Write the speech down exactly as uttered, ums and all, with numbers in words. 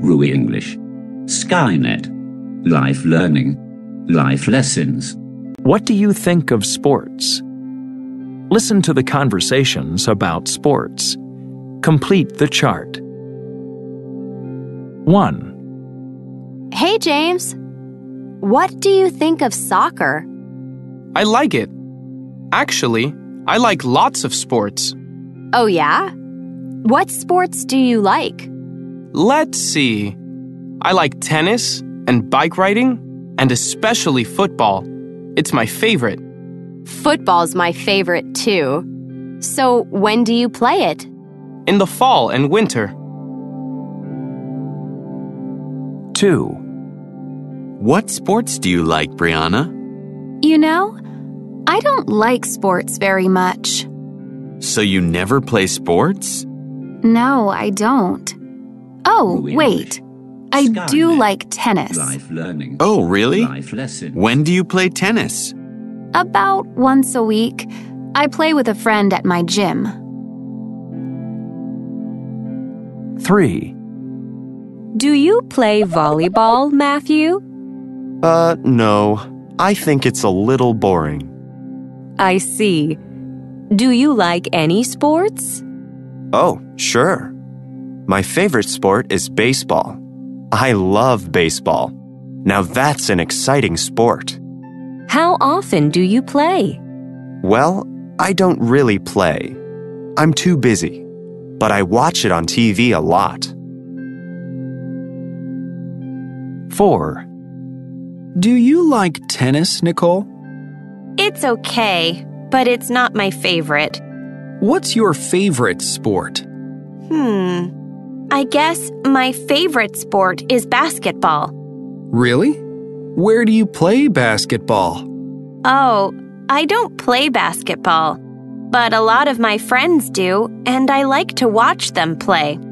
R U I English, Skynet, Life Learning, Life Lessons. What do you think of sports? Listen to the conversations about sports. Complete the chart. one. Hey, James. What do you think of soccer? I like it. Actually, I like lots of sports. Oh, yeah? What sports do you like? Let's see. I like tennis and bike riding, and especially football. It's my favorite. Football's my favorite, too. So, when do you play it? In the fall and winter. two. What sports do you like, Brianna? You know, I don't like sports very much. So you never play sports? No, I don't. Oh, R U I wait. English, I do Skynet, like tennis. Life Learning, Oh, really? Life Lessons. When do you play tennis? About once a week. I play with a friend at my gym. three. Do you play volleyball, Matthew? Uh, no. I think it's a little boring. I see. Do you like any sports? Oh, sure. My favorite sport is baseball. I love baseball. Now that's an exciting sport. How often do you play? Well, I don't really play. I'm too busy. But I watch it on T V a lot. four. Do you like tennis, Nicole? It's okay, but it's not my favorite. What's your favorite sport? Hmm. I guess my favorite sport is basketball. Really? Where do you play basketball? Oh, I don't play basketball, but a lot of my friends do, and I like to watch them play.